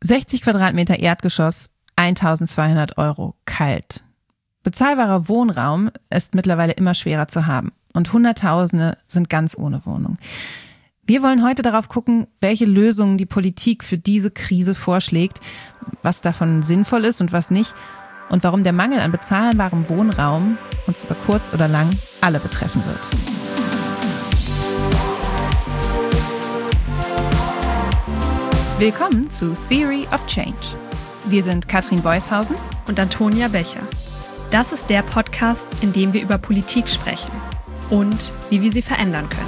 60 Quadratmeter Erdgeschoss, 1.200 € kalt. Bezahlbarer Wohnraum ist mittlerweile immer schwerer zu haben und Hunderttausende sind ganz ohne Wohnung. Wir wollen heute darauf gucken, welche Lösungen die Politik für diese Krise vorschlägt, was davon sinnvoll ist und was nicht und warum der Mangel an bezahlbarem Wohnraum uns über kurz oder lang alle betreffen wird. Willkommen zu Theory of Change. Wir sind Katrin Beushausen und Antonia Becher. Das ist der Podcast, in dem wir über Politik sprechen und wie wir sie verändern können.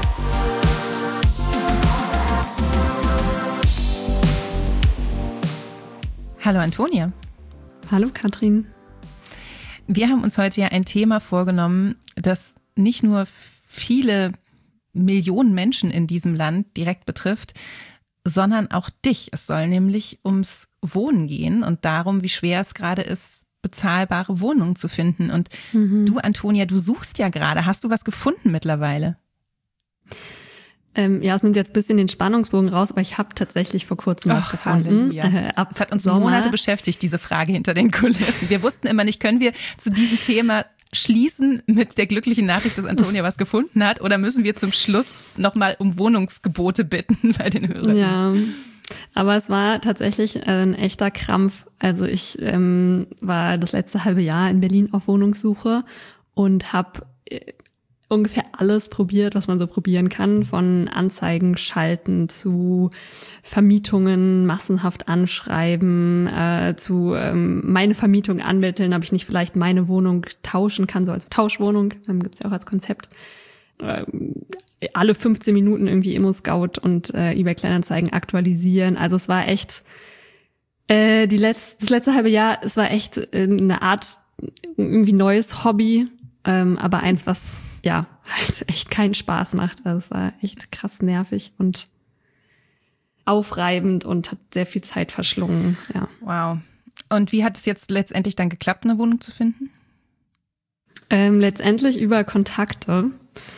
Hallo Antonia. Hallo Katrin. Wir haben uns heute ja ein Thema vorgenommen, das nicht nur viele Millionen Menschen in diesem Land direkt betrifft, sondern auch dich. Es soll nämlich ums Wohnen gehen und darum, wie schwer es gerade ist, bezahlbare Wohnungen zu finden. Und du, Antonia, du suchst ja gerade. Hast du was gefunden mittlerweile? Ja, es nimmt jetzt ein bisschen den Spannungsbogen raus, aber ich habe tatsächlich vor kurzem was gefunden. Es hat uns Monate beschäftigt, diese Frage hinter den Kulissen. Wir wussten immer nicht, können wir zu diesem Thema schließen mit der glücklichen Nachricht, dass Antonia was gefunden hat, oder müssen wir zum Schluss nochmal um Wohnungsgebote bitten bei den Hörern? Ja, aber es war tatsächlich ein echter Krampf. Also ich war das letzte halbe Jahr in Berlin auf Wohnungssuche und habe ungefähr alles probiert, was man so probieren kann, von Anzeigen schalten zu Vermietungen massenhaft anschreiben, zu meine Vermietung anmitteln, ob ich nicht vielleicht meine Wohnung tauschen kann, so als Tauschwohnung, gibt's ja auch als Konzept. Alle 15 Minuten irgendwie Immo-Scout und eBay Kleinanzeigen aktualisieren. Also es war echt das letzte halbe Jahr, es war echt eine Art irgendwie neues Hobby, aber eins, was ja halt echt keinen Spaß macht. Also es war echt krass nervig und aufreibend und hat sehr viel Zeit verschlungen. Ja. Wow. Und wie hat es jetzt letztendlich dann geklappt, eine Wohnung zu finden? Letztendlich über Kontakte.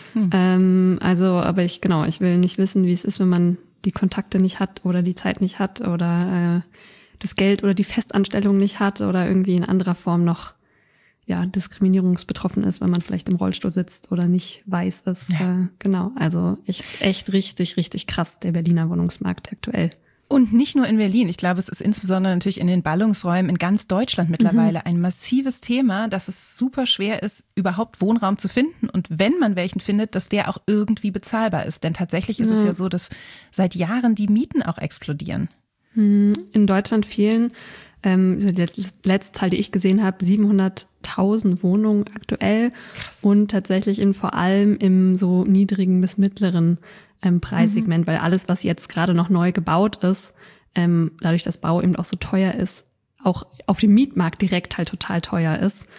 Aber ich will nicht wissen, wie es ist, wenn man die Kontakte nicht hat oder die Zeit nicht hat oder das Geld oder die Festanstellung nicht hat oder irgendwie in anderer Form noch diskriminierungsbetroffen ist, wenn man vielleicht im Rollstuhl sitzt oder nicht weiß ist. Ja. Also echt richtig, richtig krass, der Berliner Wohnungsmarkt aktuell. Und nicht nur in Berlin. Ich glaube, es ist insbesondere natürlich in den Ballungsräumen in ganz Deutschland mittlerweile ein massives Thema, dass es super schwer ist, überhaupt Wohnraum zu finden. Und wenn man welchen findet, dass der auch irgendwie bezahlbar ist. Denn tatsächlich ist es ja so, dass seit Jahren die Mieten auch explodieren. In Deutschland fehlen, die letzte Zahl, die ich gesehen habe, 700.000 Wohnungen aktuell. Krass. Und tatsächlich vor allem im so niedrigen bis mittleren Preissegment, weil alles, was jetzt gerade noch neu gebaut ist, dadurch, dass Bau eben auch so teuer ist, auch auf dem Mietmarkt direkt halt total teuer ist.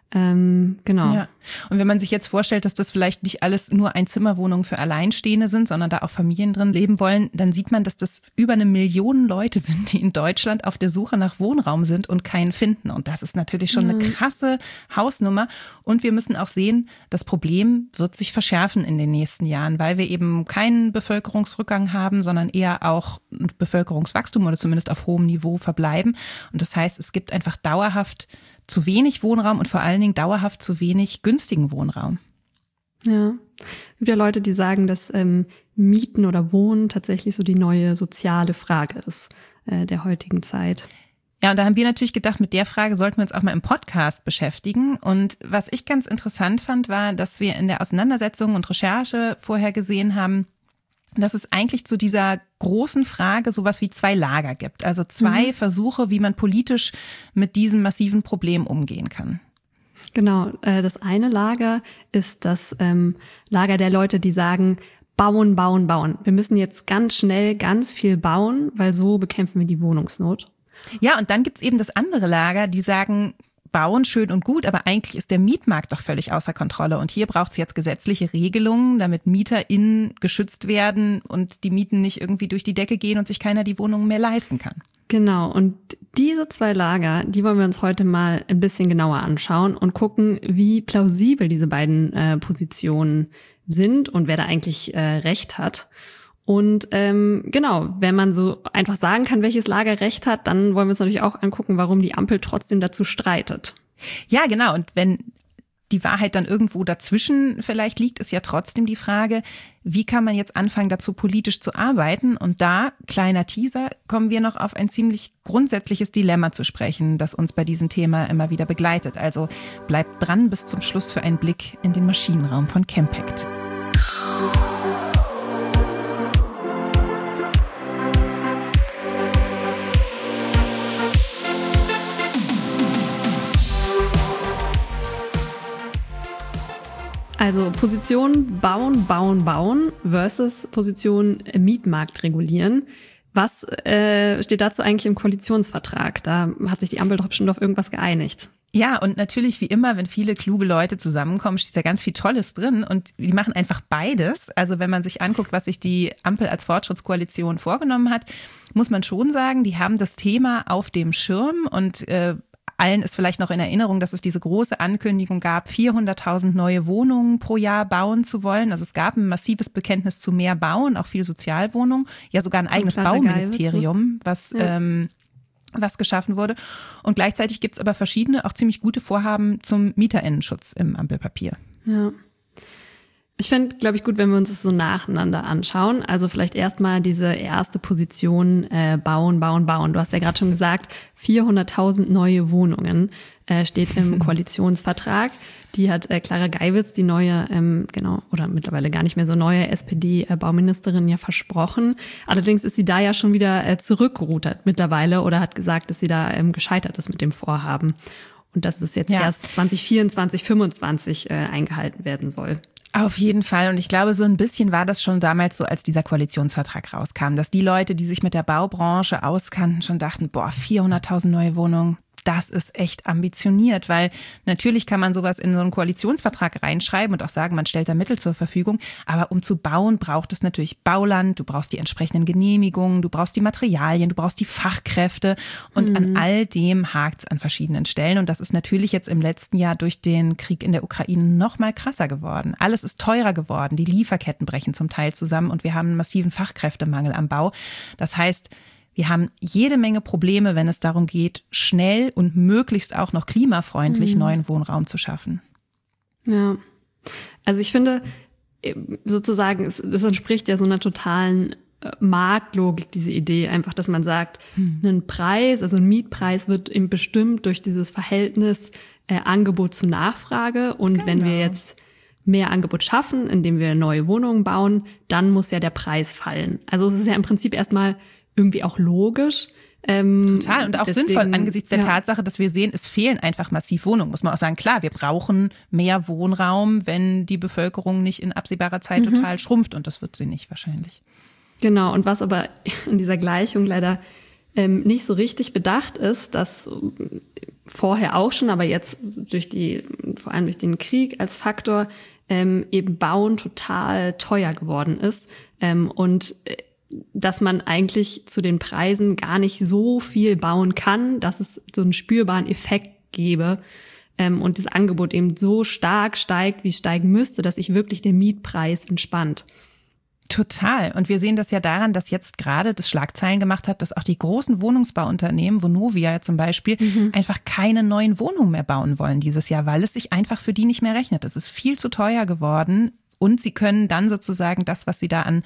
Genau. Ja. Und wenn man sich jetzt vorstellt, dass das vielleicht nicht alles nur Einzimmerwohnungen für Alleinstehende sind, sondern da auch Familien drin leben wollen, dann sieht man, dass das über 1 Million Leute sind, die in Deutschland auf der Suche nach Wohnraum sind und keinen finden. Und das ist natürlich schon eine krasse Hausnummer. Und wir müssen auch sehen, das Problem wird sich verschärfen in den nächsten Jahren, weil wir eben keinen Bevölkerungsrückgang haben, sondern eher auch ein Bevölkerungswachstum oder zumindest auf hohem Niveau verbleiben. Und das heißt, es gibt einfach dauerhaft zu wenig Wohnraum und vor allen Dingen dauerhaft zu wenig günstigen Wohnraum. Ja, es gibt ja Leute, die sagen, dass Mieten oder Wohnen tatsächlich so die neue soziale Frage ist der heutigen Zeit. Ja, und da haben wir natürlich gedacht, mit der Frage sollten wir uns auch mal im Podcast beschäftigen. Und was ich ganz interessant fand, war, dass wir in der Auseinandersetzung und Recherche vorher gesehen haben, dass es eigentlich zu dieser großen Frage sowas wie 2 Lager gibt. Also 2 Versuche, wie man politisch mit diesem massiven Problem umgehen kann. Genau, das eine Lager ist das Lager der Leute, die sagen, bauen, bauen, bauen. Wir müssen jetzt ganz schnell ganz viel bauen, weil so bekämpfen wir die Wohnungsnot. Ja, und dann gibt's eben das andere Lager, die sagen, bauen schön und gut, aber eigentlich ist der Mietmarkt doch völlig außer Kontrolle. Und hier braucht es jetzt gesetzliche Regelungen, damit MieterInnen geschützt werden und die Mieten nicht irgendwie durch die Decke gehen und sich keiner die Wohnungen mehr leisten kann. Genau, und diese 2 Lager, die wollen wir uns heute mal ein bisschen genauer anschauen und gucken, wie plausibel diese beiden Positionen sind und wer da eigentlich recht hat. Und genau, wenn man so einfach sagen kann, welches Lager recht hat, dann wollen wir uns natürlich auch angucken, warum die Ampel trotzdem dazu streitet. Ja, genau. Und wenn die Wahrheit dann irgendwo dazwischen vielleicht liegt, ist ja trotzdem die Frage, wie kann man jetzt anfangen, dazu politisch zu arbeiten? Und da, kleiner Teaser, kommen wir noch auf ein ziemlich grundsätzliches Dilemma zu sprechen, das uns bei diesem Thema immer wieder begleitet. Also bleibt dran bis zum Schluss für einen Blick in den Maschinenraum von Campact. Also Position bauen, bauen, bauen versus Position Mietmarkt regulieren. Was steht dazu eigentlich im Koalitionsvertrag? Da hat sich die Ampel doch bestimmt auf irgendwas geeinigt. Ja, und natürlich wie immer, wenn viele kluge Leute zusammenkommen, steht da ganz viel Tolles drin und die machen einfach beides. Also wenn man sich anguckt, was sich die Ampel als Fortschrittskoalition vorgenommen hat, muss man schon sagen, die haben das Thema auf dem Schirm und allen ist vielleicht noch in Erinnerung, dass es diese große Ankündigung gab, 400.000 neue Wohnungen pro Jahr bauen zu wollen. Also es gab ein massives Bekenntnis zu mehr Bauen, auch viel Sozialwohnungen. Ja, sogar ein eigenes Bauministerium, was geschaffen wurde. Und gleichzeitig gibt es aber verschiedene, auch ziemlich gute Vorhaben zum MieterInnenschutz im Ampelpapier. Ja. Ich fände, glaube ich, gut, wenn wir uns das so nacheinander anschauen. Also vielleicht erstmal diese erste Position bauen, bauen, bauen. Du hast ja gerade schon gesagt, 400.000 neue Wohnungen steht im Koalitionsvertrag. Die hat Clara Geiwitz, die neue, oder mittlerweile gar nicht mehr so neue SPD-Bauministerin ja versprochen. Allerdings ist sie da ja schon wieder zurückgerudert mittlerweile oder hat gesagt, dass sie da gescheitert ist mit dem Vorhaben. Und dass es jetzt erst 2024, 2025 eingehalten werden soll. Auf jeden Fall. Und ich glaube, so ein bisschen war das schon damals so, als dieser Koalitionsvertrag rauskam, dass die Leute, die sich mit der Baubranche auskannten, schon dachten, 400.000 neue Wohnungen. Das ist echt ambitioniert, weil natürlich kann man sowas in so einen Koalitionsvertrag reinschreiben und auch sagen, man stellt da Mittel zur Verfügung. Aber um zu bauen, braucht es natürlich Bauland, du brauchst die entsprechenden Genehmigungen, du brauchst die Materialien, du brauchst die Fachkräfte. Und an all dem hakt es an verschiedenen Stellen. Und das ist natürlich jetzt im letzten Jahr durch den Krieg in der Ukraine noch mal krasser geworden. Alles ist teurer geworden, die Lieferketten brechen zum Teil zusammen und wir haben einen massiven Fachkräftemangel am Bau. Das heißt, wir haben jede Menge Probleme, wenn es darum geht, schnell und möglichst auch noch klimafreundlich neuen Wohnraum zu schaffen. Ja, also ich finde sozusagen, das entspricht ja so einer totalen Marktlogik, diese Idee, einfach, dass man sagt, ein Preis, also ein Mietpreis wird eben bestimmt durch dieses Verhältnis Angebot zu Nachfrage. Und wenn wir jetzt mehr Angebot schaffen, indem wir neue Wohnungen bauen, dann muss ja der Preis fallen. Also es ist ja im Prinzip erstmal irgendwie auch logisch. Total und auch sinnvoll angesichts der Tatsache, dass wir sehen, es fehlen einfach massiv Wohnungen. Muss man auch sagen, klar, wir brauchen mehr Wohnraum, wenn die Bevölkerung nicht in absehbarer Zeit total schrumpft und das wird sie nicht wahrscheinlich. Genau, und was aber in dieser Gleichung leider nicht so richtig bedacht ist, dass vorher auch schon, aber jetzt vor allem durch den Krieg als Faktor eben Bauen total teuer geworden ist und dass man eigentlich zu den Preisen gar nicht so viel bauen kann, dass es so einen spürbaren Effekt gäbe und das Angebot eben so stark steigt, wie es steigen müsste, dass sich wirklich der Mietpreis entspannt. Total. Und wir sehen das ja daran, dass jetzt gerade das Schlagzeilen gemacht hat, dass auch die großen Wohnungsbauunternehmen, Vonovia zum Beispiel, einfach keine neuen Wohnungen mehr bauen wollen dieses Jahr, weil es sich einfach für die nicht mehr rechnet. Es ist viel zu teuer geworden. Und sie können dann sozusagen das, was sie da an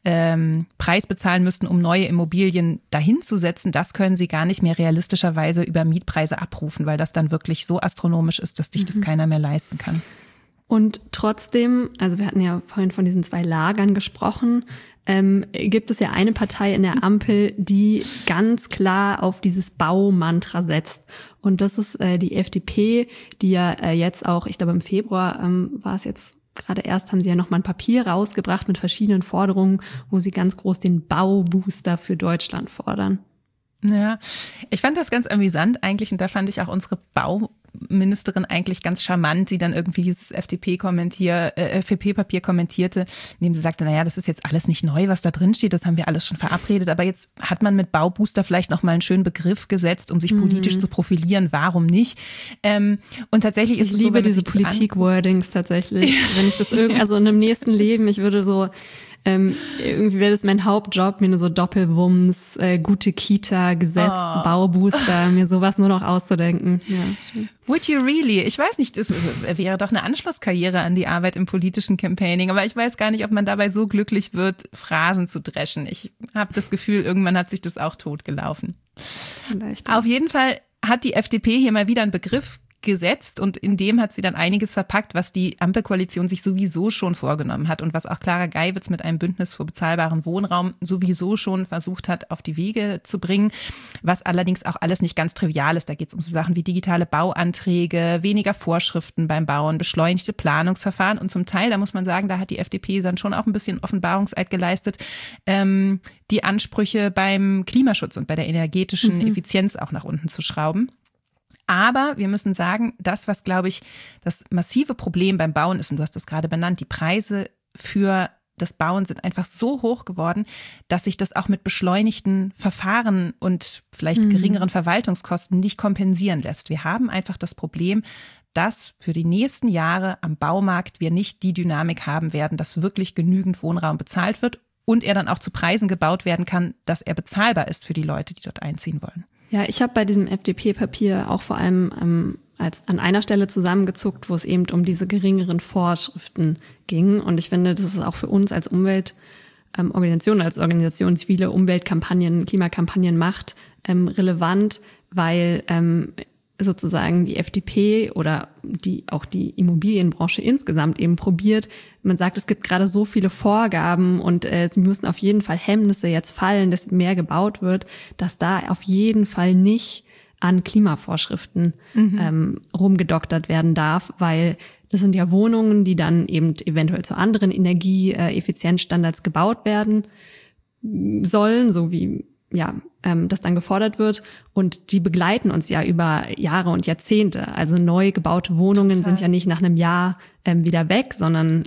Preis bezahlen müssten, um neue Immobilien dahin zu setzen, das können sie gar nicht mehr realistischerweise über Mietpreise abrufen, weil das dann wirklich so astronomisch ist, dass sich das keiner mehr leisten kann. Und trotzdem, also wir hatten ja vorhin von diesen 2 Lagern gesprochen, gibt es ja eine Partei in der Ampel, die ganz klar auf dieses Baumantra setzt. Und das ist die FDP, die ja jetzt auch, ich glaube im Februar war es jetzt, gerade erst haben sie ja noch mal ein Papier rausgebracht mit verschiedenen Forderungen, wo sie ganz groß den Baubooster für Deutschland fordern. Ja, ich fand das ganz amüsant eigentlich und da fand ich auch unsere Bauministerin eigentlich ganz charmant, die dann irgendwie dieses FDP-Papier kommentierte, indem sie sagte, naja, das ist jetzt alles nicht neu, was da drin steht, das haben wir alles schon verabredet, aber jetzt hat man mit Baubooster vielleicht noch mal einen schönen Begriff gesetzt, um sich politisch zu profilieren, warum nicht? Und tatsächlich ist es so, ich liebe diese Politik-Wordings tatsächlich, wenn ich das also in einem nächsten Leben, ich würde so Irgendwie wäre das mein Hauptjob, mir nur so Doppelwumms, gute Kita, Gesetz, Baubooster, mir sowas nur noch auszudenken. Ja, schön. Would you really? Ich weiß nicht, das wäre doch eine Anschlusskarriere an die Arbeit im politischen Campaigning, aber ich weiß gar nicht, ob man dabei so glücklich wird, Phrasen zu dreschen. Ich habe das Gefühl, irgendwann hat sich das auch totgelaufen. Vielleicht. Auf jeden Fall hat die FDP hier mal wieder einen Begriff gesetzt und in dem hat sie dann einiges verpackt, was die Ampelkoalition sich sowieso schon vorgenommen hat und was auch Clara Geiwitz mit einem Bündnis für bezahlbaren Wohnraum sowieso schon versucht hat, auf die Wege zu bringen, was allerdings auch alles nicht ganz trivial ist. Da geht es um so Sachen wie digitale Bauanträge, weniger Vorschriften beim Bauen, beschleunigte Planungsverfahren und zum Teil, da muss man sagen, da hat die FDP dann schon auch ein bisschen Offenbarungseid geleistet, die Ansprüche beim Klimaschutz und bei der energetischen Effizienz auch nach unten zu schrauben. Aber wir müssen sagen, das, was, glaube ich, das massive Problem beim Bauen ist, und du hast das gerade benannt, die Preise für das Bauen sind einfach so hoch geworden, dass sich das auch mit beschleunigten Verfahren und vielleicht geringeren Verwaltungskosten nicht kompensieren lässt. Wir haben einfach das Problem, dass für die nächsten Jahre am Baumarkt wir nicht die Dynamik haben werden, dass wirklich genügend Wohnraum bezahlt wird und er dann auch zu Preisen gebaut werden kann, dass er bezahlbar ist für die Leute, die dort einziehen wollen. Ja, ich habe bei diesem FDP-Papier auch vor allem als an einer Stelle zusammengezuckt, wo es eben um diese geringeren Vorschriften ging. Und ich finde, das ist auch für uns als Umweltorganisation, als Organisation, die viele Umweltkampagnen, Klimakampagnen macht, relevant, weil sozusagen die FDP oder auch die Immobilienbranche insgesamt eben probiert. Man sagt, es gibt gerade so viele Vorgaben und es müssen auf jeden Fall Hemmnisse jetzt fallen, dass mehr gebaut wird, dass da auf jeden Fall nicht an Klimavorschriften rumgedoktert werden darf, weil das sind ja Wohnungen, die dann eben eventuell zu anderen Energieeffizienzstandards gebaut werden sollen, so wie das dann gefordert wird und die begleiten uns ja über Jahre und Jahrzehnte. Also neu gebaute Wohnungen sind ja nicht nach einem Jahr wieder weg, sondern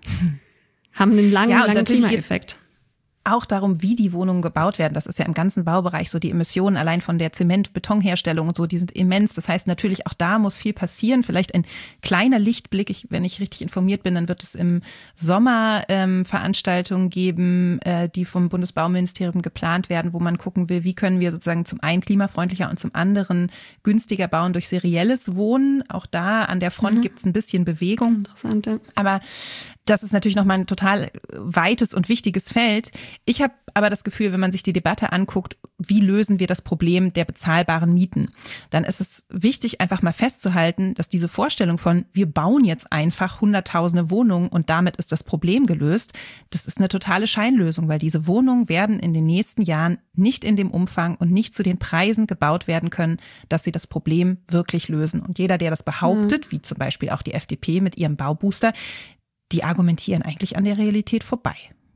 haben einen langen Klimaeffekt. Auch darum, wie die Wohnungen gebaut werden. Das ist ja im ganzen Baubereich so, die Emissionen allein von der Zement-Betonherstellung und so, die sind immens. Das heißt natürlich, auch da muss viel passieren. Vielleicht ein kleiner Lichtblick, wenn ich richtig informiert bin, dann wird es im Sommer Veranstaltungen geben, die vom Bundesbauministerium geplant werden, wo man gucken will, wie können wir sozusagen zum einen klimafreundlicher und zum anderen günstiger bauen durch serielles Wohnen. Auch da an der Front gibt es ein bisschen Bewegung. Interessant, ja. Aber das ist natürlich nochmal ein total weites und wichtiges Feld. Ich habe aber das Gefühl, wenn man sich die Debatte anguckt, wie lösen wir das Problem der bezahlbaren Mieten, dann ist es wichtig, einfach mal festzuhalten, dass diese Vorstellung von, wir bauen jetzt einfach hunderttausende Wohnungen und damit ist das Problem gelöst, das ist eine totale Scheinlösung, weil diese Wohnungen werden in den nächsten Jahren nicht in dem Umfang und nicht zu den Preisen gebaut werden können, dass sie das Problem wirklich lösen. Und jeder, der das behauptet, wie zum Beispiel auch die FDP mit ihrem Baubooster, die argumentieren eigentlich an der Realität vorbei.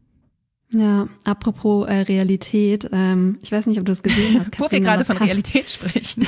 Ja, apropos Realität, ich weiß nicht, ob du es gesehen hast. Wo wir gerade von Realität sprechen.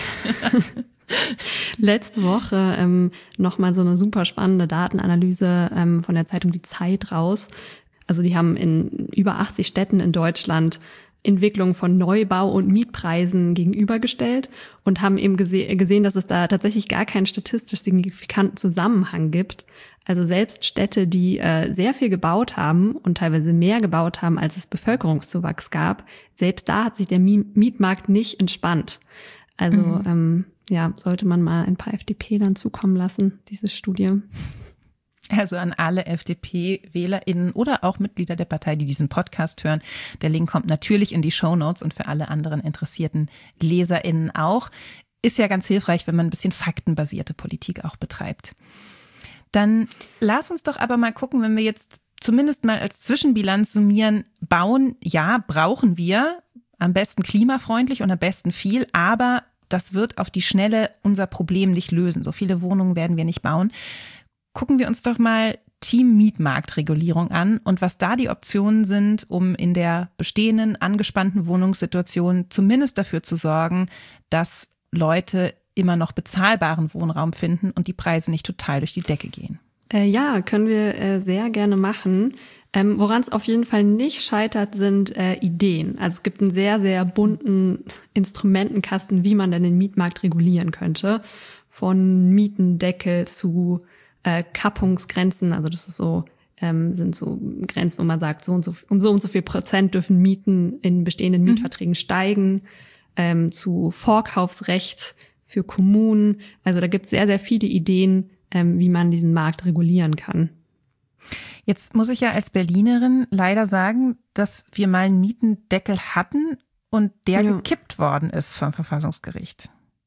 Letzte Woche nochmal so eine super spannende Datenanalyse von der Zeitung Die Zeit raus. Also die haben in über 80 Städten in Deutschland Entwicklung von Neubau- und Mietpreisen gegenübergestellt und haben eben gesehen, dass es da tatsächlich gar keinen statistisch signifikanten Zusammenhang gibt. Also selbst Städte, die sehr viel gebaut haben und teilweise mehr gebaut haben, als es Bevölkerungszuwachs gab, selbst da hat sich der Mietmarkt nicht entspannt. Also sollte man mal ein paar FDPlern zukommen lassen, diese Studie. Also an alle FDP-WählerInnen oder auch Mitglieder der Partei, die diesen Podcast hören. Der Link kommt natürlich in die Shownotes und für alle anderen interessierten LeserInnen auch. Ist ja ganz hilfreich, wenn man ein bisschen faktenbasierte Politik auch betreibt. Dann lass uns doch aber mal gucken, wenn wir jetzt zumindest mal als Zwischenbilanz summieren, bauen, ja, brauchen wir, am besten klimafreundlich und am besten viel, aber das wird auf die Schnelle unser Problem nicht lösen. So viele Wohnungen werden wir nicht bauen. Gucken wir uns doch mal Team-Mietmarktregulierung an und was da die Optionen sind, um in der bestehenden, angespannten Wohnungssituation zumindest dafür zu sorgen, dass Leute immer noch bezahlbaren Wohnraum finden und die Preise nicht total durch die Decke gehen. Ja, können wir sehr gerne machen. Woran es auf jeden Fall nicht scheitert, sind Ideen. Also es gibt einen sehr, sehr bunten Instrumentenkasten, wie man denn den Mietmarkt regulieren könnte. Von Mietendeckel zu Kappungsgrenzen, also das ist so sind so Grenzen, wo man sagt, so und so viel Prozent dürfen Mieten in bestehenden Mietverträgen steigen, zu Vorkaufsrecht für Kommunen. Also da gibt es sehr, sehr viele Ideen, wie man diesen Markt regulieren kann. Jetzt muss ich ja als Berlinerin leider sagen, dass wir mal einen Mietendeckel hatten und der gekippt worden ist vom Verfassungsgericht.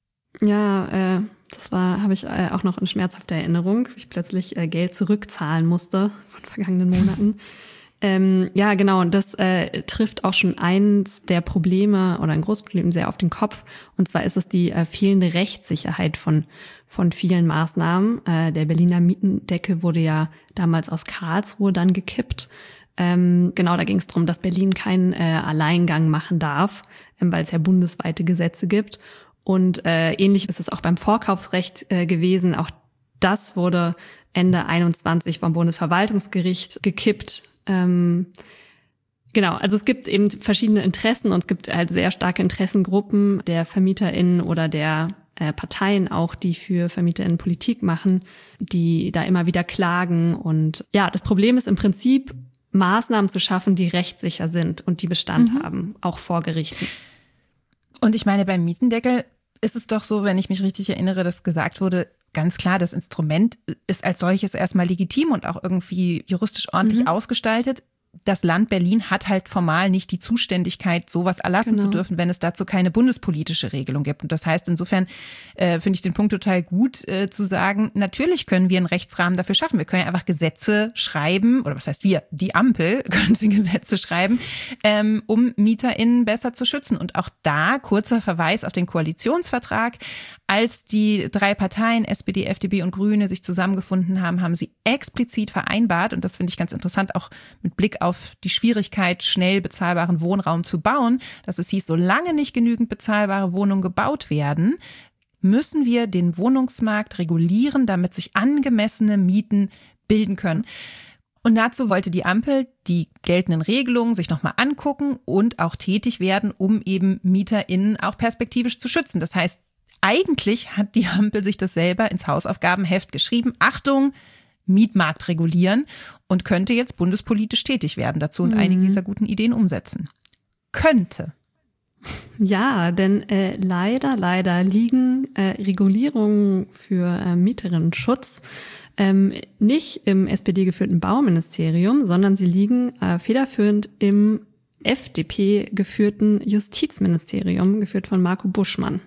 Ja, das habe ich auch noch in schmerzhafter Erinnerung, wie ich plötzlich Geld zurückzahlen musste von vergangenen Monaten. Ja, genau, und das trifft auch schon eins der Probleme oder ein großes Problem sehr auf den Kopf. Und zwar ist es die fehlende Rechtssicherheit von vielen Maßnahmen. Der Berliner Mietendeckel wurde ja damals aus Karlsruhe dann gekippt. Genau, da ging es darum, dass Berlin keinen Alleingang machen darf, weil es ja bundesweite Gesetze gibt. Und ähnlich ist es auch beim Vorkaufsrecht gewesen. Auch das wurde Ende 21 vom Bundesverwaltungsgericht gekippt. Genau, also es gibt eben verschiedene Interessen und es gibt halt sehr starke Interessengruppen der VermieterInnen oder der Parteien auch, die für VermieterInnen Politik machen, die da immer wieder klagen. Und ja, das Problem ist im Prinzip, Maßnahmen zu schaffen, die rechtssicher sind und die Bestand haben, auch vor Gerichten. Und ich meine, beim Mietendeckel ist es doch so, wenn ich mich richtig erinnere, dass gesagt wurde, ganz klar, das Instrument ist als solches erstmal legitim und auch irgendwie juristisch ordentlich ausgestaltet. Das Land Berlin hat halt formal nicht die Zuständigkeit, sowas erlassen zu dürfen, wenn es dazu keine bundespolitische Regelung gibt. Und das heißt, insofern finde ich den Punkt total gut, zu sagen, natürlich können wir einen Rechtsrahmen dafür schaffen. Wir können ja einfach Gesetze schreiben, oder was heißt wir? Die Ampel könnte Gesetze schreiben, um MieterInnen besser zu schützen. Und auch da, kurzer Verweis auf den Koalitionsvertrag, als die drei Parteien, SPD, FDP und Grüne, sich zusammengefunden haben, haben sie explizit vereinbart, und das finde ich ganz interessant, auch mit Blick auf die Schwierigkeit, schnell bezahlbaren Wohnraum zu bauen, dass es hieß, solange nicht genügend bezahlbare Wohnungen gebaut werden, müssen wir den Wohnungsmarkt regulieren, damit sich angemessene Mieten bilden können. Und dazu wollte die Ampel die geltenden Regelungen sich nochmal angucken und auch tätig werden, um eben MieterInnen auch perspektivisch zu schützen. Das heißt, eigentlich hat die Ampel sich das selber ins Hausaufgabenheft geschrieben. Achtung, Mietmarkt regulieren, und könnte jetzt bundespolitisch tätig werden dazu und einige dieser guten Ideen umsetzen. Könnte. Ja, denn leider liegen Regulierungen für Mieterinnenschutz nicht im SPD-geführten Bauministerium, sondern sie liegen federführend im FDP-geführten Justizministerium, geführt von Marco Buschmann.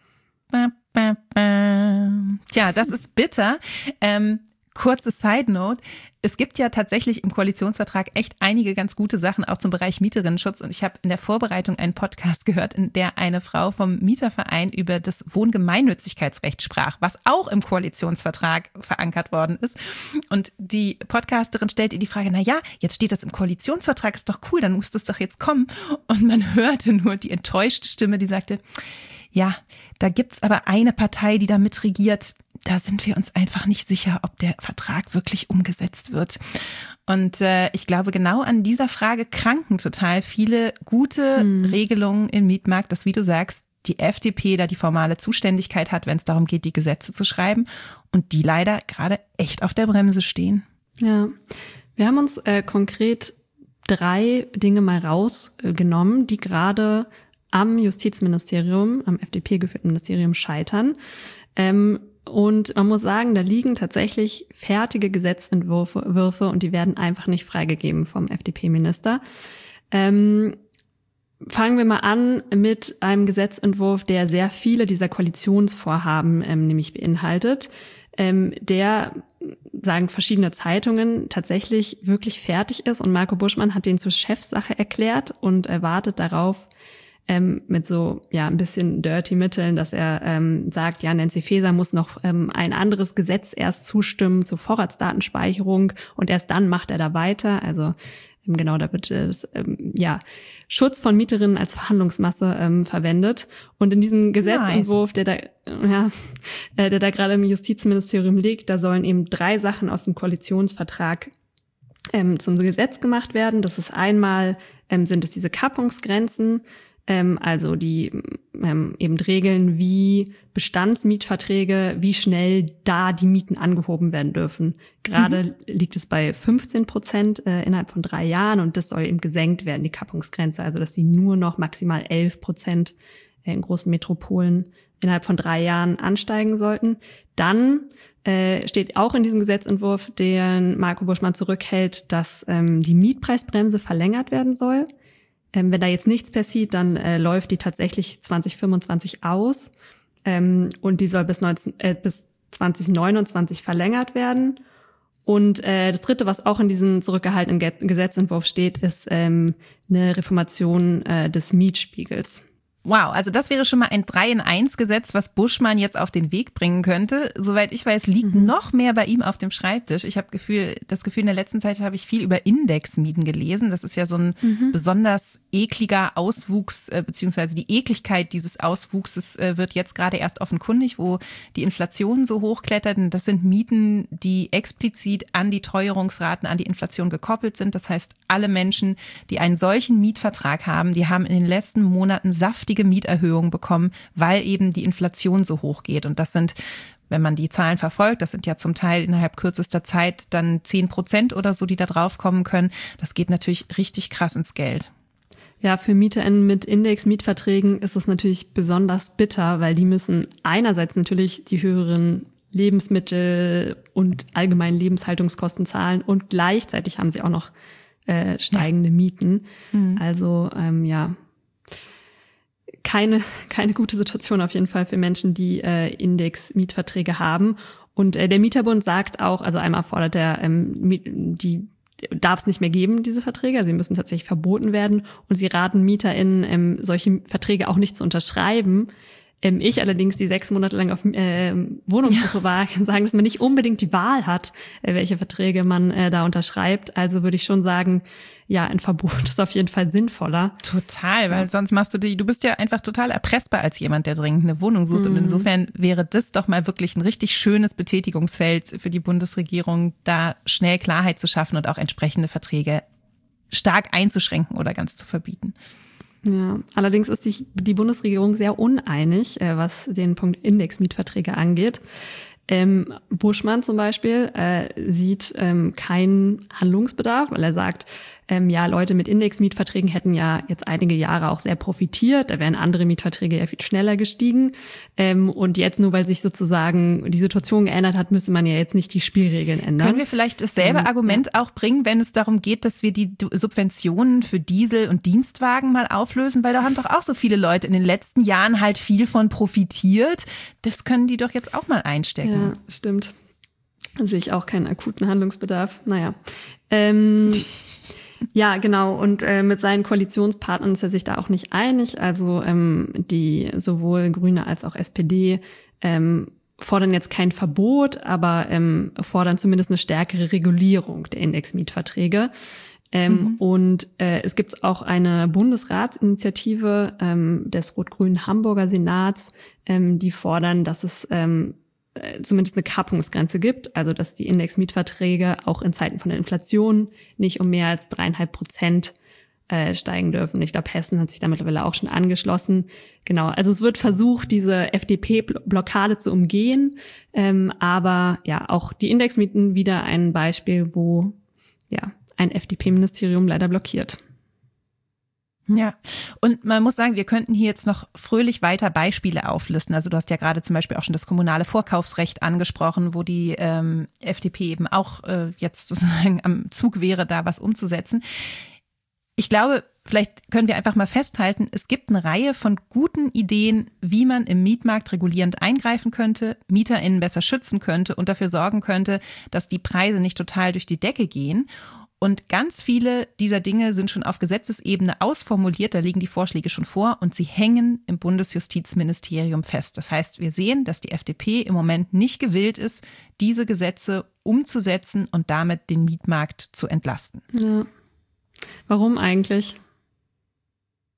Tja, das ist bitter. Kurze Side-Note. Es gibt ja tatsächlich im Koalitionsvertrag echt einige ganz gute Sachen, auch zum Bereich Mieterinnenschutz. Und ich habe in der Vorbereitung einen Podcast gehört, in der eine Frau vom Mieterverein über das Wohngemeinnützigkeitsrecht sprach, was auch im Koalitionsvertrag verankert worden ist. Und die Podcasterin stellt ihr die Frage, na ja, jetzt steht das im Koalitionsvertrag, ist doch cool, dann muss das doch jetzt kommen. Und man hörte nur die enttäuschte Stimme, die sagte, ja, da gibt's aber eine Partei, die da mitregiert. Da sind wir uns einfach nicht sicher, ob der Vertrag wirklich umgesetzt wird. Und ich glaube, genau an dieser Frage kranken total viele gute Regelungen im Mietmarkt, dass, wie du sagst, die FDP da die formale Zuständigkeit hat, wenn es darum geht, die Gesetze zu schreiben, und die leider gerade echt auf der Bremse stehen. Ja, wir haben uns konkret 3 Dinge mal rausgenommen, die gerade am Justizministerium, am FDP-geführten Ministerium scheitern. Und man muss sagen, da liegen tatsächlich fertige Gesetzentwürfe und die werden einfach nicht freigegeben vom FDP-Minister. Fangen wir mal an mit einem Gesetzentwurf, der sehr viele dieser Koalitionsvorhaben nämlich beinhaltet, der, sagen verschiedene Zeitungen, tatsächlich wirklich fertig ist. Und Marco Buschmann hat den zur Chefsache erklärt und wartet darauf, mit so ein bisschen dirty Mitteln, dass er sagt, ja, Nancy Faeser muss noch ein anderes Gesetz erst zustimmen zur Vorratsdatenspeicherung und erst dann macht er da weiter. Also genau, da wird Schutz von Mieterinnen als Verhandlungsmasse verwendet. Und in diesem Gesetzentwurf, der da gerade im Justizministerium liegt, da sollen eben 3 Sachen aus dem Koalitionsvertrag zum Gesetz gemacht werden. Das ist einmal, sind es diese Kappungsgrenzen, Also die eben regeln, wie Bestandsmietverträge, wie schnell da die Mieten angehoben werden dürfen. Gerade liegt es bei 15% innerhalb von 3 Jahren und das soll eben gesenkt werden, die Kappungsgrenze. Also dass sie nur noch maximal 11% in großen Metropolen innerhalb von 3 Jahren ansteigen sollten. Dann steht auch in diesem Gesetzentwurf, den Marco Buschmann zurückhält, dass die Mietpreisbremse verlängert werden soll. Wenn da jetzt nichts passiert, dann läuft die tatsächlich 2025 aus und die soll bis 2029 verlängert werden. Und das Dritte, was auch in diesem zurückgehaltenen Gesetzentwurf steht, ist eine Reformation des Mietspiegels. Wow, also das wäre schon mal ein 3-in-1-Gesetz, was Buschmann jetzt auf den Weg bringen könnte. Soweit ich weiß, liegt noch mehr bei ihm auf dem Schreibtisch. Ich habe das Gefühl, in der letzten Zeit habe ich viel über Indexmieten gelesen. Das ist ja so ein besonders ekliger Auswuchs, beziehungsweise die Ekligkeit dieses Auswuchses wird jetzt gerade erst offenkundig, wo die Inflation so hochklettert. Und das sind Mieten, die explizit an die Teuerungsraten, an die Inflation gekoppelt sind. Das heißt, alle Menschen, die einen solchen Mietvertrag haben, die haben in den letzten Monaten saftige Mieterhöhungen bekommen, weil eben die Inflation so hoch geht. Und das sind, wenn man die Zahlen verfolgt, das sind ja zum Teil innerhalb kürzester Zeit dann 10% oder so, die da drauf kommen können. Das geht natürlich richtig krass ins Geld. Ja, für MieterInnen mit Index-Mietverträgen ist es natürlich besonders bitter, weil die müssen einerseits natürlich die höheren Lebensmittel und allgemeinen Lebenshaltungskosten zahlen und gleichzeitig haben sie auch noch steigende Mieten. Also keine gute Situation auf jeden Fall für Menschen, die Index-Mietverträge haben. Und der Mieterbund sagt auch, also einmal fordert er, die darf es nicht mehr geben, diese Verträge. Sie müssen tatsächlich verboten werden. Und sie raten MieterInnen, solche Verträge auch nicht zu unterschreiben. Ich allerdings, die 6 Monate lang auf Wohnungssuche war, kann sagen, dass man nicht unbedingt die Wahl hat, welche Verträge man da unterschreibt. Also würde ich schon sagen, ja, ein Verbot ist auf jeden Fall sinnvoller. Total, weil sonst du bist ja einfach total erpressbar als jemand, der dringend eine Wohnung sucht. Und insofern wäre das doch mal wirklich ein richtig schönes Betätigungsfeld für die Bundesregierung, da schnell Klarheit zu schaffen und auch entsprechende Verträge stark einzuschränken oder ganz zu verbieten. Ja, allerdings ist die Bundesregierung sehr uneinig, was den Punkt Indexmietverträge angeht. Buschmann zum Beispiel sieht keinen Handlungsbedarf, weil er sagt, Leute mit Indexmietverträgen hätten ja jetzt einige Jahre auch sehr profitiert, da wären andere Mietverträge ja viel schneller gestiegen. Und jetzt nur, weil sich sozusagen die Situation geändert hat, müsste man ja jetzt nicht die Spielregeln ändern. Können wir vielleicht dasselbe Argument auch bringen, wenn es darum geht, dass wir die Subventionen für Diesel- und Dienstwagen mal auflösen? Weil da haben doch auch so viele Leute in den letzten Jahren halt viel von profitiert. Das können die doch jetzt auch mal einstecken. Ja, stimmt. Da sehe ich auch keinen akuten Handlungsbedarf. Naja. Ja, genau. Und mit seinen Koalitionspartnern ist er sich da auch nicht einig. Also die sowohl Grüne als auch SPD fordern jetzt kein Verbot, aber fordern zumindest eine stärkere Regulierung der Indexmietverträge. Und es gibt auch eine Bundesratsinitiative des rot-grünen Hamburger Senats, die fordern, dass es zumindest eine Kappungsgrenze gibt, also dass die Indexmietverträge auch in Zeiten von der Inflation nicht um mehr als 3,5% steigen dürfen. Ich glaube, Hessen hat sich da mittlerweile auch schon angeschlossen. Genau, also es wird versucht, diese FDP-Blockade zu umgehen, aber ja, auch die Indexmieten wieder ein Beispiel, wo ja ein FDP-Ministerium leider blockiert. Ja, und man muss sagen, wir könnten hier jetzt noch fröhlich weiter Beispiele auflisten. Also du hast ja gerade zum Beispiel auch schon das kommunale Vorkaufsrecht angesprochen, wo die FDP eben auch jetzt sozusagen am Zug wäre, da was umzusetzen. Ich glaube, vielleicht können wir einfach mal festhalten, es gibt eine Reihe von guten Ideen, wie man im Mietmarkt regulierend eingreifen könnte, MieterInnen besser schützen könnte und dafür sorgen könnte, dass die Preise nicht total durch die Decke gehen. Und ganz viele dieser Dinge sind schon auf Gesetzesebene ausformuliert, da liegen die Vorschläge schon vor und sie hängen im Bundesjustizministerium fest. Das heißt, wir sehen, dass die FDP im Moment nicht gewillt ist, diese Gesetze umzusetzen und damit den Mietmarkt zu entlasten. Ja. Warum eigentlich?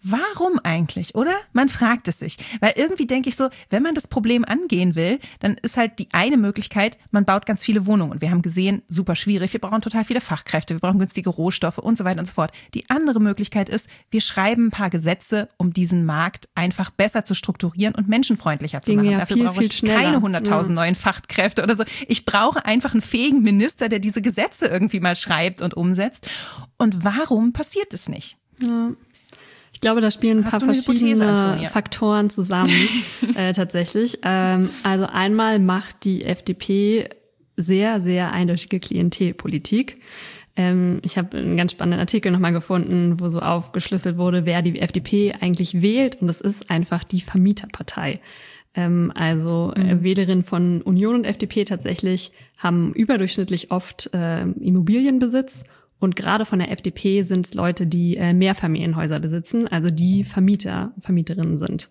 Warum eigentlich, oder? Man fragt es sich. Weil irgendwie denke ich so, wenn man das Problem angehen will, dann ist halt die eine Möglichkeit, man baut ganz viele Wohnungen. Und wir haben gesehen, super schwierig, wir brauchen total viele Fachkräfte, wir brauchen günstige Rohstoffe und so weiter und so fort. Die andere Möglichkeit ist, wir schreiben ein paar Gesetze, um diesen Markt einfach besser zu strukturieren und menschenfreundlicher zu machen. Ja, dafür brauche ich keine 100.000 neuen Fachkräfte oder so. Ich brauche einfach einen fähigen Minister, der diese Gesetze irgendwie mal schreibt und umsetzt. Und warum passiert es nicht? Ja. Ich glaube, da spielen ein paar verschiedene Faktoren zusammen, tatsächlich. Also einmal macht die FDP sehr, sehr eindeutige Klientelpolitik. Ich habe einen ganz spannenden Artikel nochmal gefunden, wo so aufgeschlüsselt wurde, wer die FDP eigentlich wählt. Und das ist einfach die Vermieterpartei. Wählerinnen von Union und FDP tatsächlich haben überdurchschnittlich oft Immobilienbesitz. Und gerade von der FDP sind es Leute, die Mehrfamilienhäuser besitzen, also die Vermieterinnen sind.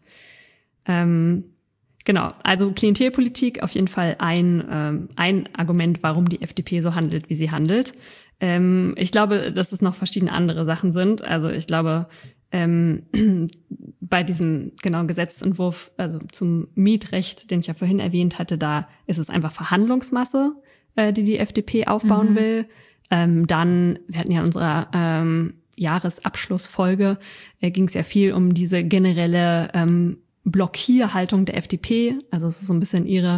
Genau, also Klientelpolitik auf jeden Fall ein Argument, warum die FDP so handelt, wie sie handelt. Ich glaube, dass es noch verschiedene andere Sachen sind. Also ich glaube, bei diesem Gesetzentwurf, also zum Mietrecht, den ich ja vorhin erwähnt hatte, da ist es einfach Verhandlungsmasse, die FDP aufbauen will. Dann, wir hatten ja in unserer Jahresabschlussfolge, ging es ja viel um diese generelle Blockierhaltung der FDP. Also es ist so ein bisschen ihre,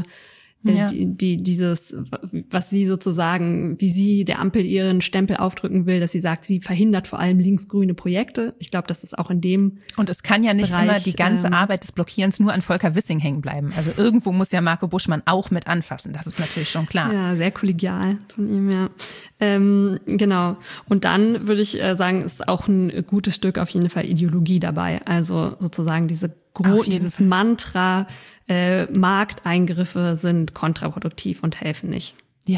dieses, was sie sozusagen, wie sie der Ampel ihren Stempel aufdrücken will, dass sie sagt, sie verhindert vor allem linksgrüne Projekte. Ich glaube, das ist auch in dem Und es kann ja nicht Bereich, immer die ganze Arbeit des Blockierens nur an Volker Wissing hängen bleiben. Also irgendwo muss ja Marco Buschmann auch mit anfassen. Das ist natürlich schon klar. Ja, sehr kollegial von ihm, ja. Genau. Und dann würde ich sagen, ist auch ein gutes Stück auf jeden Fall Ideologie dabei. Also sozusagen dieses Mantra, Markteingriffe sind kontraproduktiv und helfen nicht. Ja,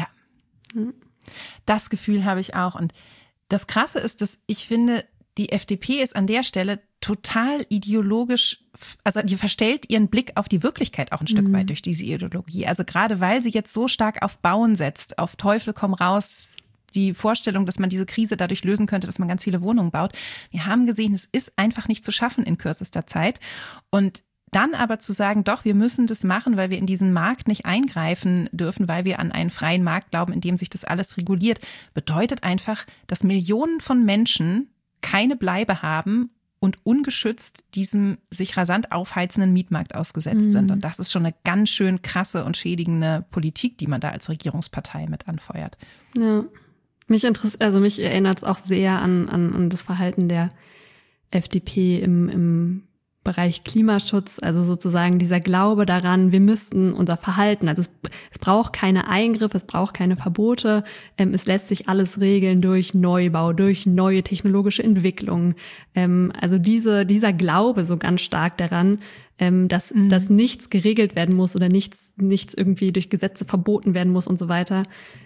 das Gefühl habe ich auch. Und das Krasse ist, dass ich finde, die FDP ist an der Stelle total ideologisch, also die verstellt ihren Blick auf die Wirklichkeit auch ein Stück weit durch diese Ideologie. Also gerade weil sie jetzt so stark auf Bauen setzt, auf Teufel komm raus, die Vorstellung, dass man diese Krise dadurch lösen könnte, dass man ganz viele Wohnungen baut. Wir haben gesehen, es ist einfach nicht zu schaffen in kürzester Zeit. Und dann aber zu sagen, doch, wir müssen das machen, weil wir in diesen Markt nicht eingreifen dürfen, weil wir an einen freien Markt glauben, in dem sich das alles reguliert, bedeutet einfach, dass Millionen von Menschen keine Bleibe haben und ungeschützt diesem sich rasant aufheizenden Mietmarkt ausgesetzt sind. Und das ist schon eine ganz schön krasse und schädigende Politik, die man da als Regierungspartei mit anfeuert. Ja. Mich erinnert es auch sehr an das Verhalten der FDP im Bereich Klimaschutz, also sozusagen dieser Glaube daran, wir müssten unser Verhalten, also es braucht keine Eingriffe, es braucht keine Verbote, es lässt sich alles regeln durch Neubau, durch neue technologische Entwicklungen. Also dieser Glaube so ganz stark daran, dass nichts geregelt werden muss oder nichts irgendwie durch Gesetze verboten werden muss und so weiter.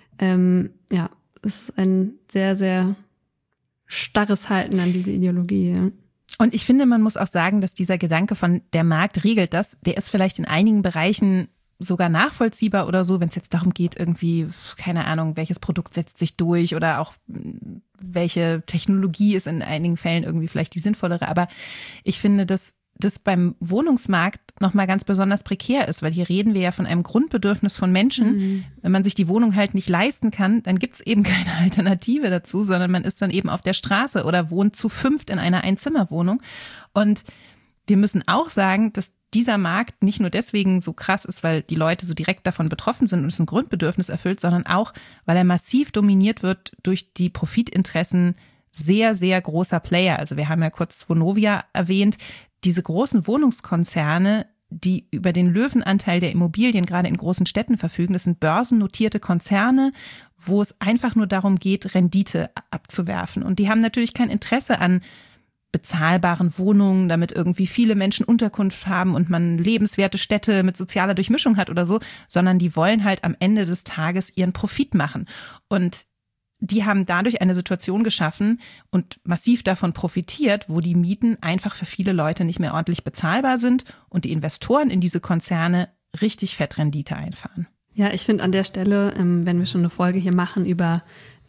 Es ist ein sehr, sehr starres Halten an diese Ideologie. Ja. Und ich finde, man muss auch sagen, dass dieser Gedanke von der Markt regelt das, der ist vielleicht in einigen Bereichen sogar nachvollziehbar oder so, wenn es jetzt darum geht, irgendwie, keine Ahnung, welches Produkt setzt sich durch oder auch welche Technologie ist in einigen Fällen irgendwie vielleicht die sinnvollere. Aber ich finde, dass das beim Wohnungsmarkt nochmal ganz besonders prekär ist, weil hier reden wir ja von einem Grundbedürfnis von Menschen. Wenn man sich die Wohnung halt nicht leisten kann, dann gibt es eben keine Alternative dazu, sondern man ist dann eben auf der Straße oder wohnt zu 5 in einer Einzimmerwohnung. Und wir müssen auch sagen, dass dieser Markt nicht nur deswegen so krass ist, weil die Leute so direkt davon betroffen sind und es ein Grundbedürfnis erfüllt, sondern auch, weil er massiv dominiert wird durch die Profitinteressen sehr, sehr großer Player. Also wir haben ja kurz Vonovia erwähnt. Diese großen Wohnungskonzerne, die über den Löwenanteil der Immobilien gerade in großen Städten verfügen, das sind börsennotierte Konzerne, wo es einfach nur darum geht, Rendite abzuwerfen. Und die haben natürlich kein Interesse an bezahlbaren Wohnungen, damit irgendwie viele Menschen Unterkunft haben und man lebenswerte Städte mit sozialer Durchmischung hat oder so, sondern die wollen halt am Ende des Tages ihren Profit machen. Und die haben dadurch eine Situation geschaffen und massiv davon profitiert, wo die Mieten einfach für viele Leute nicht mehr ordentlich bezahlbar sind und die Investoren in diese Konzerne richtig fett Rendite einfahren. Ja, ich finde an der Stelle, wenn wir schon eine Folge hier machen über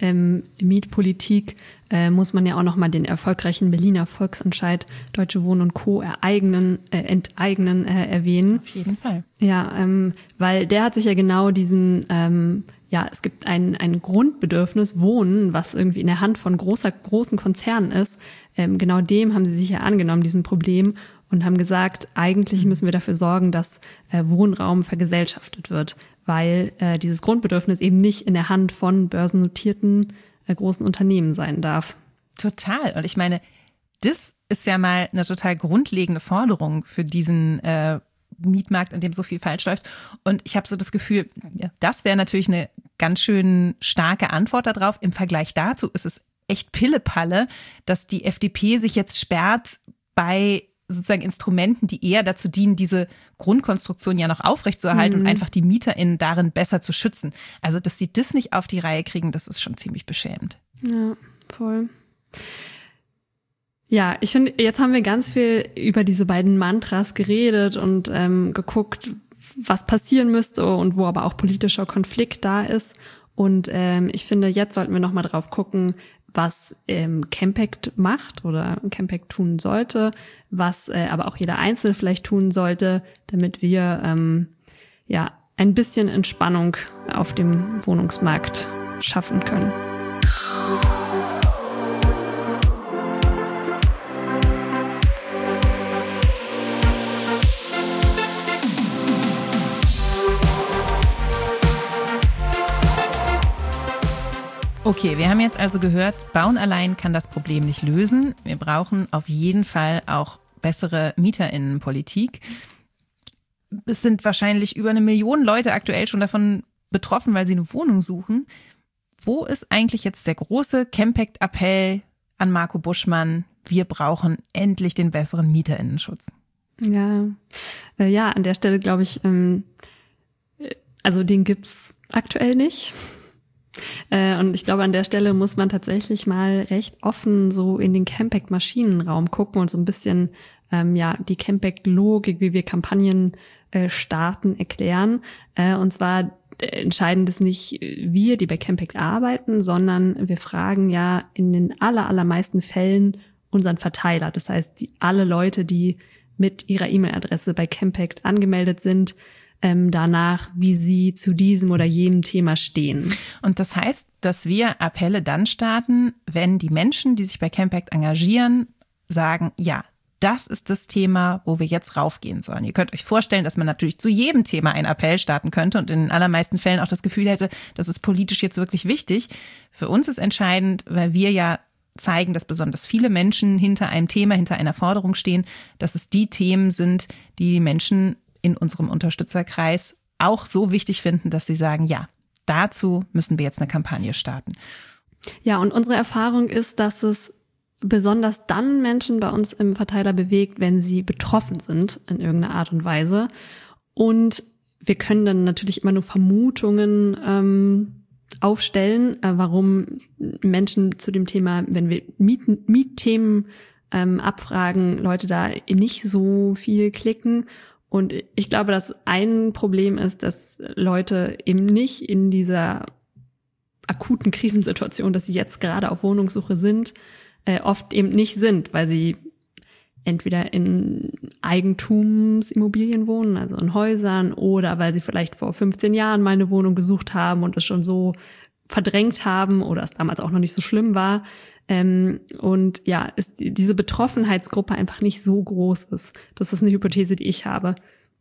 Mietpolitik muss man ja auch nochmal den erfolgreichen Berliner Volksentscheid Deutsche Wohnen und Co. enteignen erwähnen. Auf jeden Fall. Ja, weil der hat sich ja genau diesen, es gibt ein Grundbedürfnis, Wohnen, was irgendwie in der Hand von großen Konzernen ist. Genau dem haben sie sich ja angenommen, diesem Problem, und haben gesagt, eigentlich müssen wir dafür sorgen, dass Wohnraum vergesellschaftet wird, weil dieses Grundbedürfnis eben nicht in der Hand von börsennotierten großen Unternehmen sein darf. Total. Und ich meine, das ist ja mal eine total grundlegende Forderung für diesen Mietmarkt, in dem so viel falsch läuft. Und ich habe so das Gefühl, ja, das wäre natürlich eine ganz schön starke Antwort darauf. Im Vergleich dazu ist es echt Pillepalle, dass die FDP sich jetzt sperrt bei sozusagen Instrumenten, die eher dazu dienen, diese Grundkonstruktion ja noch aufrechtzuerhalten und einfach die MieterInnen darin besser zu schützen. Also, dass sie das nicht auf die Reihe kriegen, das ist schon ziemlich beschämend. Ja, voll. Ja, ich finde, jetzt haben wir ganz viel über diese beiden Mantras geredet und geguckt, was passieren müsste und wo aber auch politischer Konflikt da ist. Und ich finde, jetzt sollten wir nochmal drauf gucken, was Campact macht oder Campact tun sollte, was aber auch jeder Einzelne vielleicht tun sollte, damit wir ein bisschen Entspannung auf dem Wohnungsmarkt schaffen können. Okay, wir haben jetzt also gehört, Bauen allein kann das Problem nicht lösen. Wir brauchen auf jeden Fall auch bessere MieterInnenpolitik. Es sind wahrscheinlich über 1 Million Leute aktuell schon davon betroffen, weil sie eine Wohnung suchen. Wo ist eigentlich jetzt der große Campact-Appell an Marco Buschmann? Wir brauchen endlich den besseren MieterInnenschutz. Ja, an der Stelle glaube ich, also den gibt's aktuell nicht. Und ich glaube, an der Stelle muss man tatsächlich mal recht offen so in den Campact-Maschinenraum gucken und so ein bisschen die Campact-Logik, wie wir Kampagnen starten, erklären. Und zwar entscheidend ist nicht wir, die bei Campact arbeiten, sondern wir fragen ja in den allermeisten Fällen unseren Verteiler. Das heißt, alle Leute, die mit ihrer E-Mail-Adresse bei Campact angemeldet sind, danach, wie sie zu diesem oder jenem Thema stehen. Und das heißt, dass wir Appelle dann starten, wenn die Menschen, die sich bei Campact engagieren, sagen, ja, das ist das Thema, wo wir jetzt raufgehen sollen. Ihr könnt euch vorstellen, dass man natürlich zu jedem Thema einen Appell starten könnte und in den allermeisten Fällen auch das Gefühl hätte, das ist politisch jetzt wirklich wichtig. Für uns ist entscheidend, weil wir ja zeigen, dass besonders viele Menschen hinter einem Thema, hinter einer Forderung stehen, dass es die Themen sind, die Menschen in unserem Unterstützerkreis auch so wichtig finden, dass sie sagen, ja, dazu müssen wir jetzt eine Kampagne starten. Ja, und unsere Erfahrung ist, dass es besonders dann Menschen bei uns im Verteiler bewegt, wenn sie betroffen sind in irgendeiner Art und Weise. Und wir können dann natürlich immer nur Vermutungen aufstellen, warum Menschen zu dem Thema, wenn wir Mietthemen abfragen, Leute da nicht so viel klicken. Und ich glaube, dass ein Problem ist, dass Leute eben nicht in dieser akuten Krisensituation, dass sie jetzt gerade auf Wohnungssuche sind, oft eben nicht sind, weil sie entweder in Eigentumsimmobilien wohnen, also in Häusern, oder weil sie vielleicht vor 15 Jahren mal eine Wohnung gesucht haben und es schon so verdrängt haben oder es damals auch noch nicht so schlimm war. Und ja, ist diese Betroffenheitsgruppe einfach nicht so groß ist. Das ist eine Hypothese, die ich habe.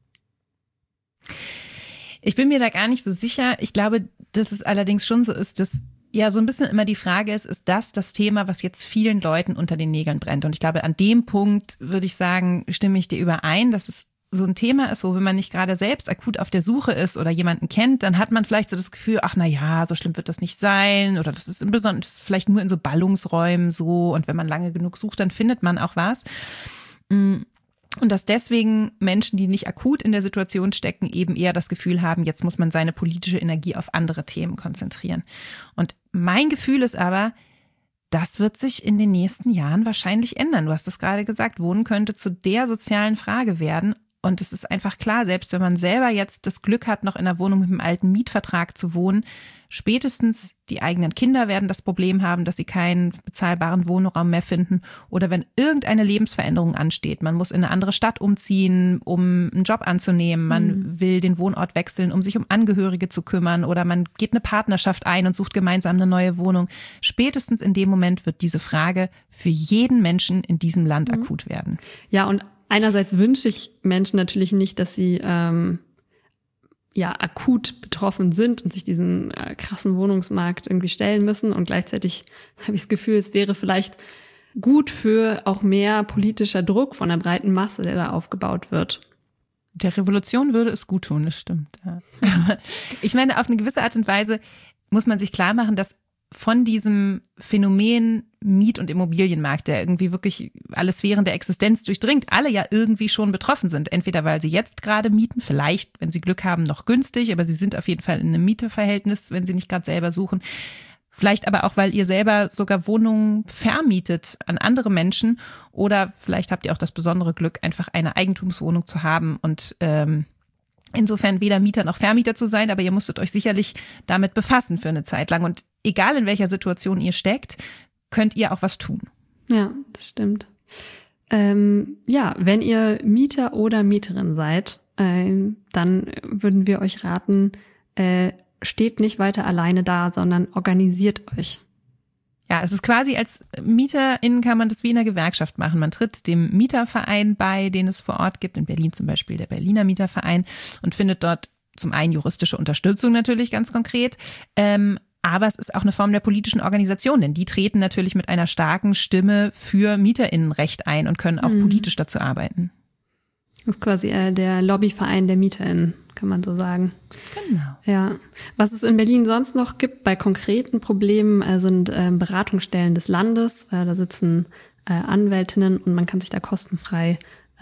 Ich bin mir da gar nicht so sicher. Ich glaube, dass es allerdings schon so ist, dass ja so ein bisschen immer die Frage ist das Thema, was jetzt vielen Leuten unter den Nägeln brennt? Und ich glaube, an dem Punkt würde ich sagen, stimme ich dir überein, dass es so ein Thema ist, wo wenn man nicht gerade selbst akut auf der Suche ist oder jemanden kennt, dann hat man vielleicht so das Gefühl, ach na ja, so schlimm wird das nicht sein oder das ist vielleicht nur in so Ballungsräumen so und wenn man lange genug sucht, dann findet man auch was. Und dass deswegen Menschen, die nicht akut in der Situation stecken, eben eher das Gefühl haben, jetzt muss man seine politische Energie auf andere Themen konzentrieren. Und mein Gefühl ist aber, das wird sich in den nächsten Jahren wahrscheinlich ändern. Du hast es gerade gesagt, Wohnen könnte zu der sozialen Frage werden. Und es ist einfach klar, selbst wenn man selber jetzt das Glück hat, noch in einer Wohnung mit einem alten Mietvertrag zu wohnen, spätestens die eigenen Kinder werden das Problem haben, dass sie keinen bezahlbaren Wohnraum mehr finden. Oder wenn irgendeine Lebensveränderung ansteht, man muss in eine andere Stadt umziehen, um einen Job anzunehmen, man will den Wohnort wechseln, um sich um Angehörige zu kümmern, oder man geht eine Partnerschaft ein und sucht gemeinsam eine neue Wohnung. Spätestens in dem Moment wird diese Frage für jeden Menschen in diesem Land akut werden. Ja, und einerseits wünsche ich Menschen natürlich nicht, dass sie akut betroffen sind und sich diesen krassen Wohnungsmarkt irgendwie stellen müssen. Und gleichzeitig habe ich das Gefühl, es wäre vielleicht gut für auch mehr politischer Druck von der breiten Masse, der da aufgebaut wird. Der Revolution würde es gut tun, das stimmt. Ja. Ich meine, auf eine gewisse Art und Weise muss man sich klar machen, dass von diesem Phänomen Miet- und Immobilienmarkt, der irgendwie wirklich alle Sphären der Existenz durchdringt, alle ja irgendwie schon betroffen sind. Entweder weil sie jetzt gerade mieten, vielleicht, wenn sie Glück haben, noch günstig, aber sie sind auf jeden Fall in einem Mieteverhältnis, wenn sie nicht gerade selber suchen. Vielleicht aber auch, weil ihr selber sogar Wohnungen vermietet an andere Menschen, oder vielleicht habt ihr auch das besondere Glück, einfach eine Eigentumswohnung zu haben und insofern weder Mieter noch Vermieter zu sein, aber ihr musstet euch sicherlich damit befassen für eine Zeit lang. Und egal in welcher Situation ihr steckt, könnt ihr auch was tun. Ja, das stimmt. Wenn ihr Mieter oder Mieterin seid, dann würden wir euch raten, steht nicht weiter alleine da, sondern organisiert euch. Ja, es ist quasi, als MieterInnen kann man das wie in einer Gewerkschaft machen. Man tritt dem Mieterverein bei, den es vor Ort gibt, in Berlin zum Beispiel der Berliner Mieterverein, und findet dort zum einen juristische Unterstützung natürlich ganz konkret, aber es ist auch eine Form der politischen Organisation, denn die treten natürlich mit einer starken Stimme für MieterInnenrecht ein und können auch politisch dazu arbeiten. Das ist quasi der Lobbyverein der MieterInnen, kann man so sagen. Genau. Ja. Was es in Berlin sonst noch gibt bei konkreten Problemen, sind Beratungsstellen des Landes. Da sitzen Anwältinnen und man kann sich da kostenfrei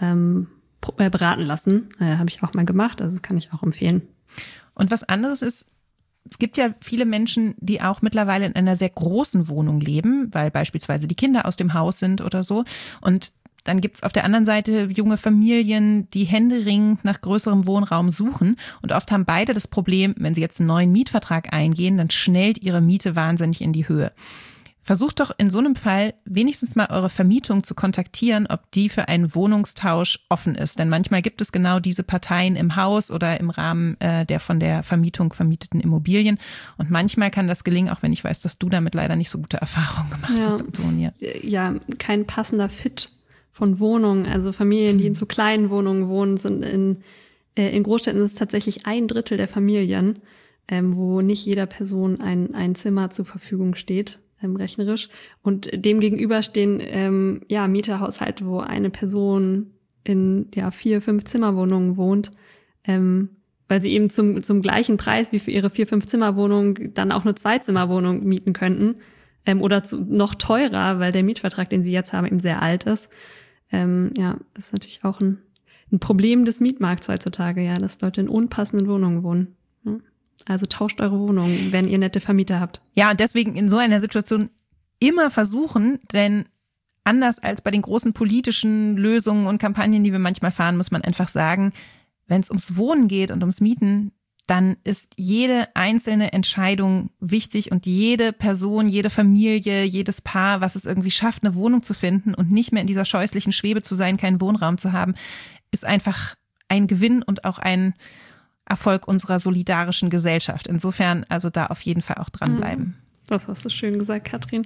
beraten lassen. Habe ich auch mal gemacht, also das kann ich auch empfehlen. Und was anderes ist, es gibt ja viele Menschen, die auch mittlerweile in einer sehr großen Wohnung leben, weil beispielsweise die Kinder aus dem Haus sind oder so. Und dann gibt's auf der anderen Seite junge Familien, die händeringend nach größerem Wohnraum suchen. Und oft haben beide das Problem, wenn sie jetzt einen neuen Mietvertrag eingehen, dann schnellt ihre Miete wahnsinnig in die Höhe. Versucht doch in so einem Fall wenigstens mal eure Vermietung zu kontaktieren, ob die für einen Wohnungstausch offen ist. Denn manchmal gibt es genau diese Parteien im Haus oder im Rahmen der von der Vermietung vermieteten Immobilien. Und manchmal kann das gelingen, auch wenn ich weiß, dass du damit leider nicht so gute Erfahrungen gemacht hast, Antonia. Ja, kein passender Fit von Wohnungen. Also Familien, die in so kleinen Wohnungen wohnen, sind in Großstädten ist es tatsächlich 1/3 der Familien, wo nicht jeder Person ein Zimmer zur Verfügung steht. Rechnerisch. Und dem gegenüber stehen Mieterhaushalte, wo eine Person in 4-5 Zimmerwohnungen wohnt, weil sie eben zum gleichen Preis wie für ihre 4-5 Zimmerwohnung dann auch eine 2-Zimmerwohnung mieten könnten, oder noch teurer, weil der Mietvertrag, den sie jetzt haben, eben sehr alt ist. Das ist natürlich auch ein Problem des Mietmarkts heutzutage, ja, dass Leute in unpassenden Wohnungen wohnen. Ja. Also tauscht eure Wohnung, wenn ihr nette Vermieter habt. Ja, und deswegen in so einer Situation immer versuchen, denn anders als bei den großen politischen Lösungen und Kampagnen, die wir manchmal fahren, muss man einfach sagen, wenn es ums Wohnen geht und ums Mieten, dann ist jede einzelne Entscheidung wichtig und jede Person, jede Familie, jedes Paar, was es irgendwie schafft, eine Wohnung zu finden und nicht mehr in dieser scheußlichen Schwebe zu sein, keinen Wohnraum zu haben, ist einfach ein Gewinn und auch ein Erfolg unserer solidarischen Gesellschaft. Insofern also da auf jeden Fall auch dranbleiben. Das hast du schön gesagt, Katrin.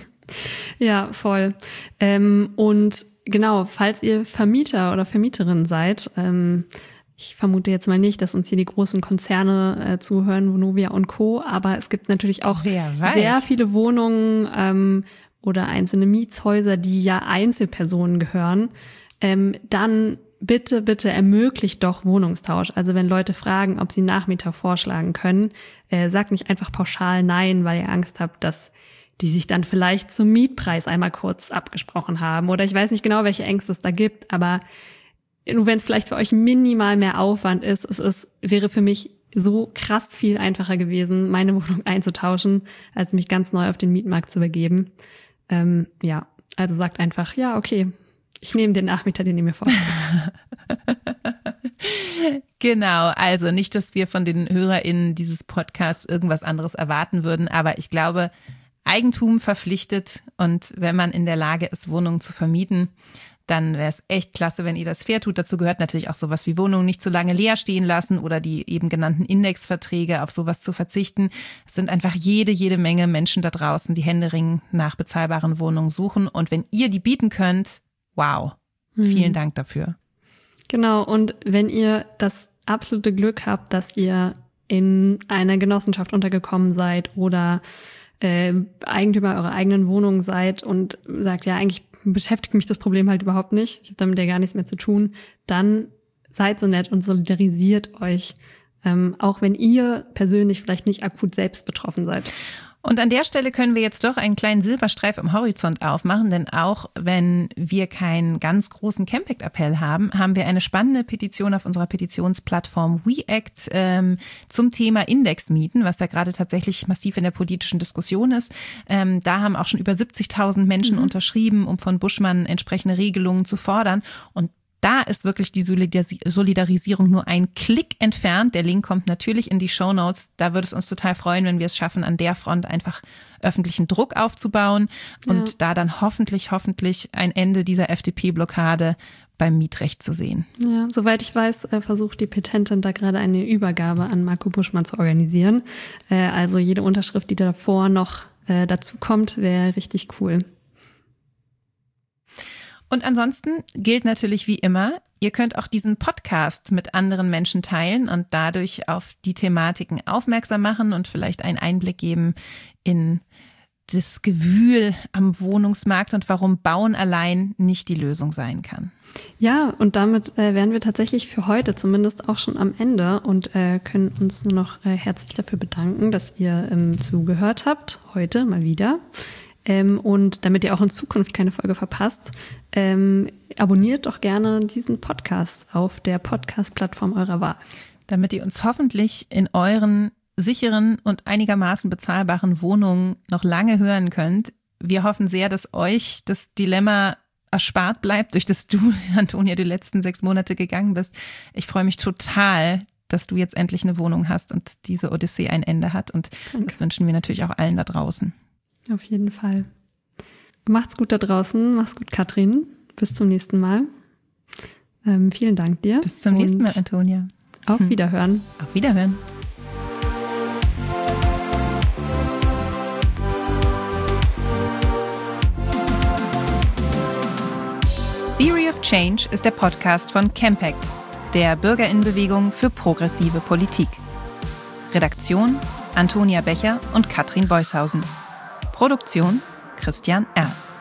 Ja, voll. Und genau, falls ihr Vermieter oder Vermieterin seid, ich vermute jetzt mal nicht, dass uns hier die großen Konzerne zuhören, Vonovia und Co., aber es gibt natürlich auch sehr viele Wohnungen oder einzelne Mietshäuser, die ja Einzelpersonen gehören. Dann bitte ermöglicht doch Wohnungstausch. Also wenn Leute fragen, ob sie Nachmieter vorschlagen können, sagt nicht einfach pauschal nein, weil ihr Angst habt, dass die sich dann vielleicht zum Mietpreis einmal kurz abgesprochen haben. Oder ich weiß nicht genau, welche Ängste es da gibt, aber nur wenn es vielleicht für euch minimal mehr Aufwand ist, wäre für mich so krass viel einfacher gewesen, meine Wohnung einzutauschen, als mich ganz neu auf den Mietmarkt zu begeben. Also sagt einfach, ja, okay, ich nehme den Nachmieter, den ihr mir vorstellt. Genau, also nicht, dass wir von den HörerInnen dieses Podcasts irgendwas anderes erwarten würden, aber ich glaube, Eigentum verpflichtet und wenn man in der Lage ist, Wohnungen zu vermieten, dann wäre es echt klasse, wenn ihr das fair tut. Dazu gehört natürlich auch sowas wie Wohnungen nicht zu lange leer stehen lassen oder die eben genannten Indexverträge, auf sowas zu verzichten. Es sind einfach jede Menge Menschen da draußen, die händeringend nach bezahlbaren Wohnungen suchen. Und wenn ihr die bieten könnt, wow, vielen Dank dafür. Genau, und wenn ihr das absolute Glück habt, dass ihr in einer Genossenschaft untergekommen seid oder Eigentümer eurer eigenen Wohnung seid und sagt, ja, eigentlich beschäftigt mich das Problem halt überhaupt nicht, ich habe damit ja gar nichts mehr zu tun, dann seid so nett und solidarisiert euch, auch wenn ihr persönlich vielleicht nicht akut selbst betroffen seid. Und an der Stelle können wir jetzt doch einen kleinen Silberstreif am Horizont aufmachen, denn auch wenn wir keinen ganz großen Campact-Appell haben, haben wir eine spannende Petition auf unserer Petitionsplattform WeAct zum Thema Indexmieten, was da gerade tatsächlich massiv in der politischen Diskussion ist. Da haben auch schon über 70.000 Menschen unterschrieben, um von Buschmann entsprechende Regelungen zu fordern. Und da ist wirklich die Solidarisierung nur ein Klick entfernt. Der Link kommt natürlich in die Shownotes. Da würde es uns total freuen, wenn wir es schaffen, an der Front einfach öffentlichen Druck aufzubauen und da dann hoffentlich ein Ende dieser FDP-Blockade beim Mietrecht zu sehen. Ja, soweit ich weiß, versucht die Petentin da gerade eine Übergabe an Marco Buschmann zu organisieren. Also jede Unterschrift, die davor noch dazu kommt, wäre richtig cool. Und ansonsten gilt natürlich wie immer, ihr könnt auch diesen Podcast mit anderen Menschen teilen und dadurch auf die Thematiken aufmerksam machen und vielleicht einen Einblick geben in das Gewühl am Wohnungsmarkt und warum Bauen allein nicht die Lösung sein kann. Ja, und damit wären wir tatsächlich für heute zumindest auch schon am Ende und können uns nur noch herzlich dafür bedanken, dass ihr zugehört habt, heute mal wieder. Und damit ihr auch in Zukunft keine Folge verpasst, abonniert doch gerne diesen Podcast auf der Podcast-Plattform eurer Wahl. Damit ihr uns hoffentlich in euren sicheren und einigermaßen bezahlbaren Wohnungen noch lange hören könnt. Wir hoffen sehr, dass euch das Dilemma erspart bleibt, durch das du, Antonia, die letzten 6 Monate gegangen bist. Ich freue mich total, dass du jetzt endlich eine Wohnung hast und diese Odyssee ein Ende hat. Und das wünschen wir natürlich auch allen da draußen. Auf jeden Fall. Macht's gut da draußen. Mach's gut, Katrin. Bis zum nächsten Mal. Vielen Dank dir. Bis zum nächsten Mal, Antonia. Auf Wiederhören. Auf Wiederhören. Theory of Change ist der Podcast von Campact, der Bürgerinnenbewegung für progressive Politik. Redaktion Antonia Becher und Katrin Beushausen. Produktion Christian R.